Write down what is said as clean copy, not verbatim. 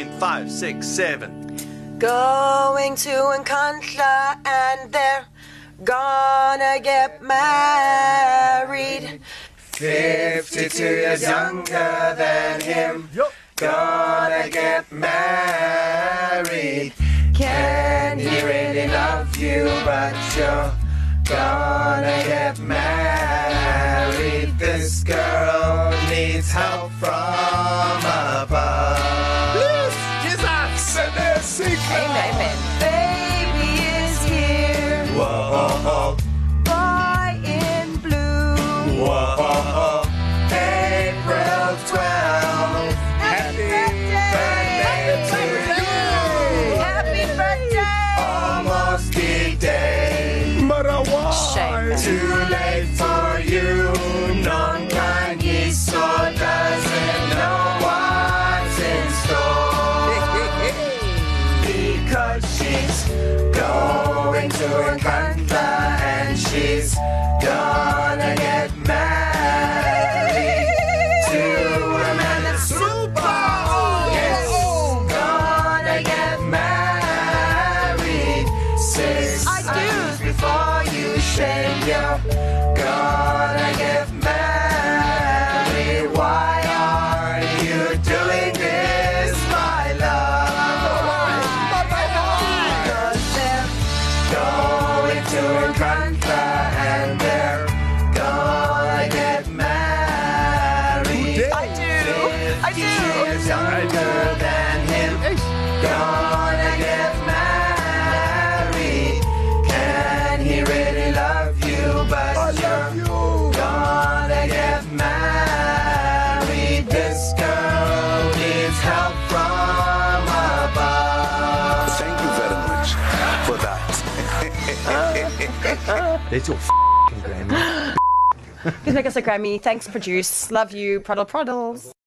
5, 6, 7. Going to Encantia and they're gonna get married. 52 years younger than him, gonna get married. Can he really love you, but you're gonna get married. This girl needs help from above. Amen. Baby is here. Whoa, Boy in blue. whoa, April 12th. Happy birthday to you. Happy birthday. Almost D-Day. Shame. Too late for you. Nunca quiso, doesn't know what's in store. Because she's going to Encantia and she's gonna get married to a man that's super. Yes, gonna get married 6 hours before you shave. You're gonna get married. Why are you doing this, my love? Because they're going to Encantia and they're gonna get married. I do. 50 years younger than him, gonna get married. Can he really love you, but you're gonna get married. This girl needs help from above. Thank you very much for that. There's your f***ing grandma. Please make us a Grammy. Thanks, produce. Love you. Proddle proddles.